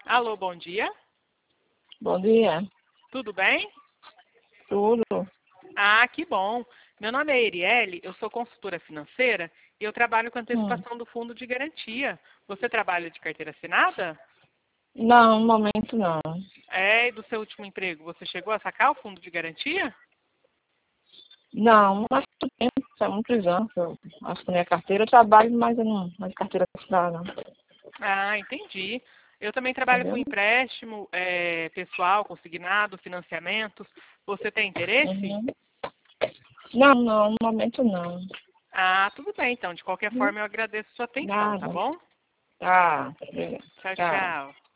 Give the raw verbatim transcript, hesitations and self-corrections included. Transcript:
Alô, bom dia. Bom dia. Tudo bem? Tudo. Ah, que bom. Meu nome é Erielle, eu sou consultora financeira e eu trabalho com Hum. antecipação do fundo de garantia. Você trabalha de carteira assinada? Não, no momento não. É, e do seu último emprego, você chegou a sacar o fundo de garantia? Não, mas muito tempo, há muitos anos que eu assinei a carteira. Eu trabalho, mas eu não, mas carteira assinada não. Ah, entendi. Eu também trabalho com Entendeu? empréstimo é, pessoal, consignado, financiamentos. Você tem interesse? Uhum. Não, não, no momento não. Ah, tudo bem, então. De qualquer Uhum. forma, eu agradeço sua atenção, tá Nada. bom? Tá. Obrigada. Tchau, Tchau. tchau.